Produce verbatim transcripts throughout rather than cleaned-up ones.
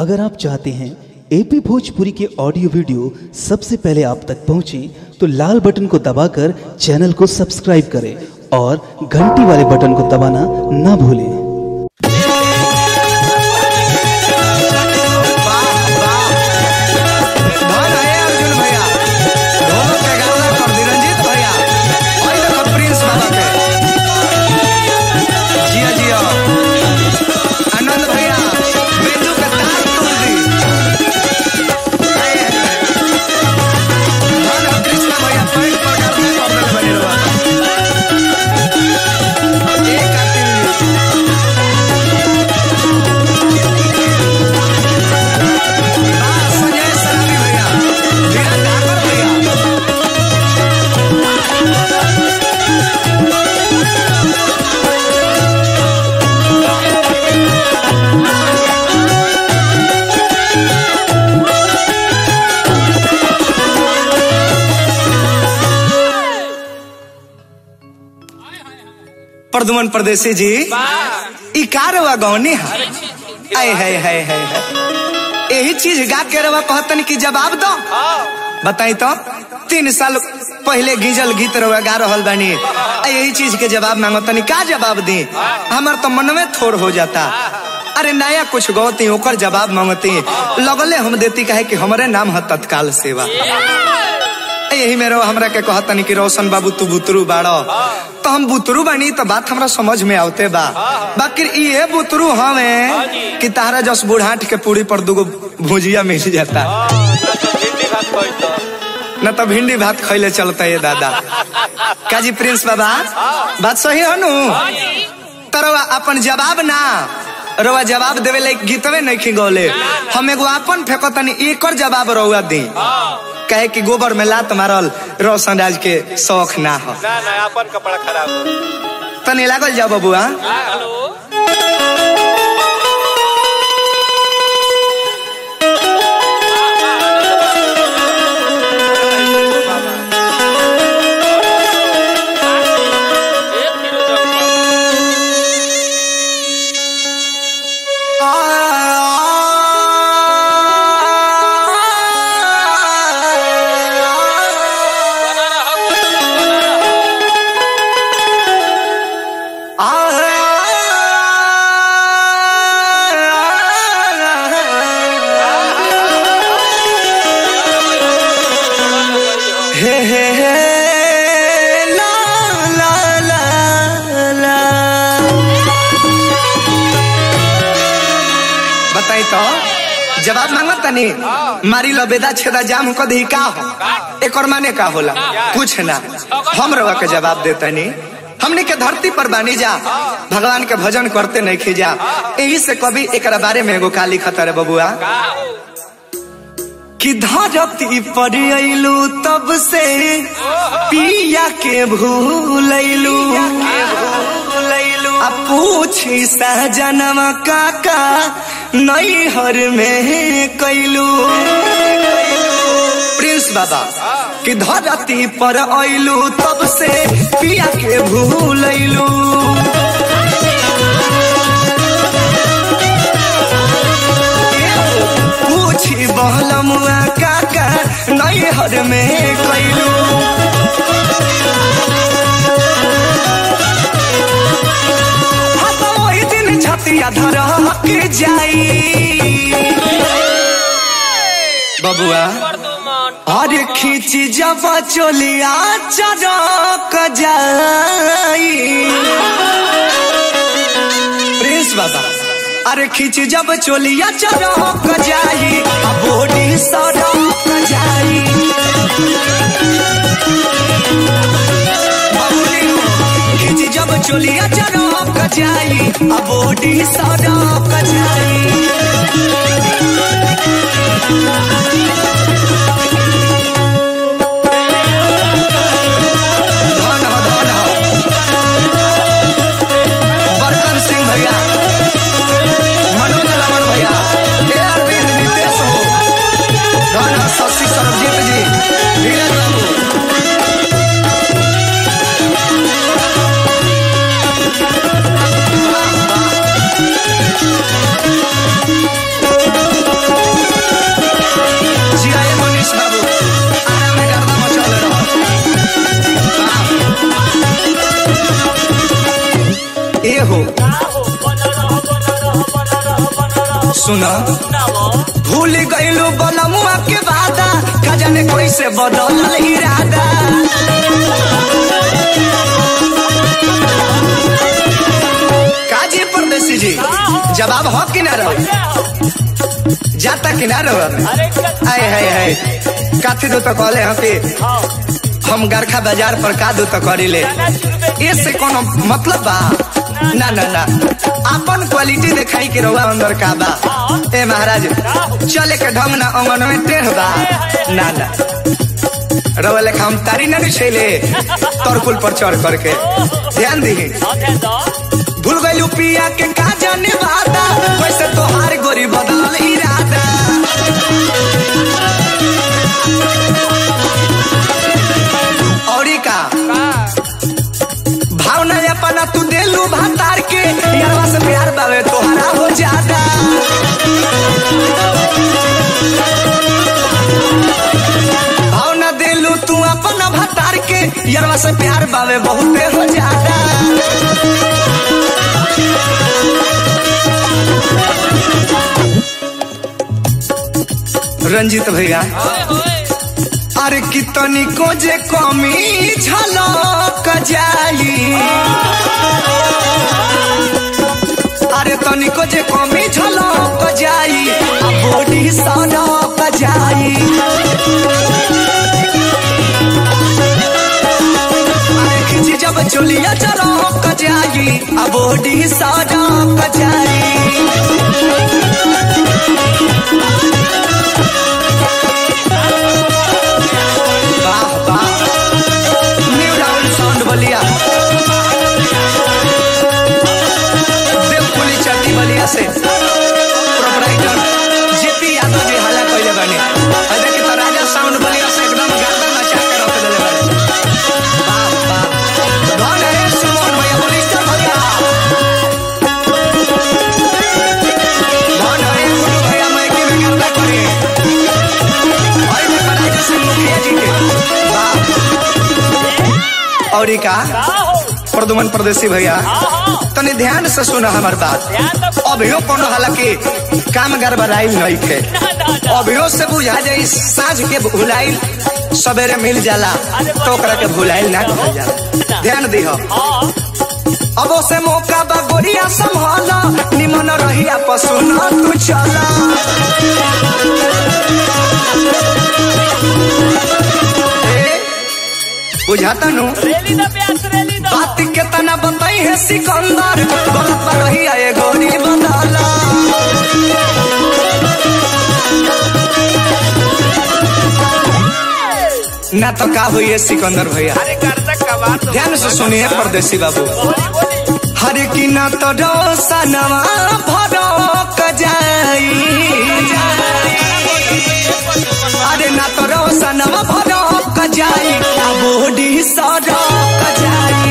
अगर आप चाहते हैं एपी भोजपुरी के ऑडियो वीडियो सबसे पहले आप तक पहुंचे तो लाल बटन को दबाकर चैनल को सब्सक्राइब करें और घंटी वाले बटन को दबाना ना भूलें। प्रदुमन परदेसी जी ई का रवा गौनी आए है है है यही चीज गा के रवा कहतन की जवाब दो बताई तो तीन साल पहले गीजल गीत रवा गा रहल बानी यही चीज के जवाब मांगतनी का जवाब दी हमार तो मन में थोड़ हो जाता। अरे नया कुछ गौती ओकर जवाब मांगती लगले हम देती कहे कि हमारे नाम है तत्काल सेवा। यही मेरे हमरा के कहतनी कि रोशन बाबू तू बुतरू बाड़ो तो हम बुतरू बनी तो बात हमरा समझ में आवते बा बाकी ये बुतरू हमें कि तारा जस बुढ़ाट के पूरी पर दुगो भुजिया मिल जाता न तो भिंडी भात खैले चलता है दादा काजी प्रिंस बाबा बात सही है नु तरवा अपन जवाब ना रवा जवाब देवे ले गीतवे नहीं खिगौले हम एगो अपन फेंकतनी एकर जवाब रहुआ दी कहे कि गोबर में लात मारल रोशन राज के शौक ना हो ना ना अपन कपड़ा खराब हो तनी लागल जाओ बबुआ। जवाब मांगो तनी मारी लबेदा छेदा जाम को दी का हो एक और माने का होला कुछ ना हम रवा के जवाब देतनी हमने के धरती पर बानी जा भगवान के भजन करते नहीं खींचा यही से कभी एक बारे में एगो काली खतर बबुआ कि धरती पर अइलू तब से पिया के भूलैलू अब पूछी सहजनवा काका नैहर में कैलू प्रिंस बाबा कि धरती पर अइलू तब से पिया के भूलैलू पूछी बहलमुआ काका नैहर में कैलू छतिया धर के जाई बबुआ अरे खींची जब चोलिया चरक जाई प्रिंस बाबा अरे खींची जब चोलिया चरक जाई बॉडी सड़क जाई खींची जब चोलिया चरक जाई अब बॉडी सड़क जाई धन हो धन हो बरकन सिंह भैया मनोज रमन भैया अरविंद नितेश हो धन हो शशि सरबजीत जी धीरज बाबू सुना भूल गईलू बनमुआ के वादा का जाने कैसे बदलल इरादा काजी परदेसी जी जवाब हो कि ना रहो जाता कि ना रहो आए हाय हाय काथी दो तो कहले हम पे हम गरखा बाजार पर का दो तो करी ले इससे कोनो मतलब बा ना ना ना अपन क्वालिटी दिखाई के रहुआ अंदर का बा ए महाराज चले के ढंग ना अंगन में टेढ़ बा ना ना रवा लेखा हम तारी ना छेले तरकुल पर चढ़ करके ध्यान दी भूल गईलू पिया के का जाने वादा वैसे तोहार गोरी बदल इरादा औरी का भावना अपना तू देलू भातार के यारवा से प्यार बावे तोहरा हो ज्यादा भावना देलू तू अपना भातार के यारवा से प्यार बावे बहुते हो ज्यादा रंजीत भैया अरे कितनी को जे कमी झलक जाई अरे तनी को जे कमी झलक जाई बॉडी सनक जाई अरे खिची जब चोलिया चरक जाई बॉडी सनक जाई से प्रोपराइटर जीपी यादव जी हाला कइले बानी अरे कि तो राजा साउंड बलिया से एकदम गर्दन मचा के रख देले बानी वाह वाह धन है सुमन भैया पुलिस्टर भैया धन है गुरु भैया मैं की गर्दा करे और मैं राजा सिंह मुखिया जी के वाह और का प्रदुमन परदेसी भैया तने ध्यान से सुना हमार बात अभियो कोनो हालांकि काम गड़बड़ाइल नहीं थे अभियो से बुझा जाई साँझ के भुलाइल सवेरे मिल जाला तो ओकरा के भुलाइल ना कहल जाला ध्यान दिहो अब से मौका बा गोरिया संभाला निमन रहिया पसुना तू चला बुझाता नु बात के तना बताई है सिकंदर गलत पर रही है गोरी बंदाला ना तो का हुई है सिकंदर भैया ध्यान से सुनिए परदेसी बाबू हरे की ना तो डोसा नवा भड़क जाई अरे ना तो डोसा नवा भड़क जाई बॉडी सड़क जाई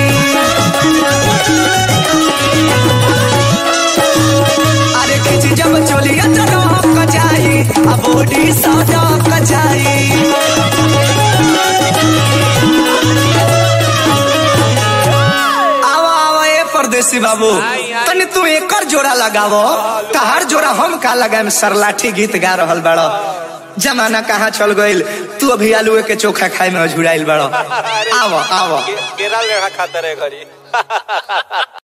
अरे खिची जब चोलिया चरक जाई बॉडी सड़क जाई आवा आवा ए परदेसी बाबू तनी तू एकर जोड़ा लगावो तहार जोड़ा हम का लगाए सरलाठी गीत गा रहल बड़ो जमाना कहाँ चल गइल तू अभी आलू के चोखा खाए में झुराइल बड़ो आवो आवो केरल में खाता रहे घरी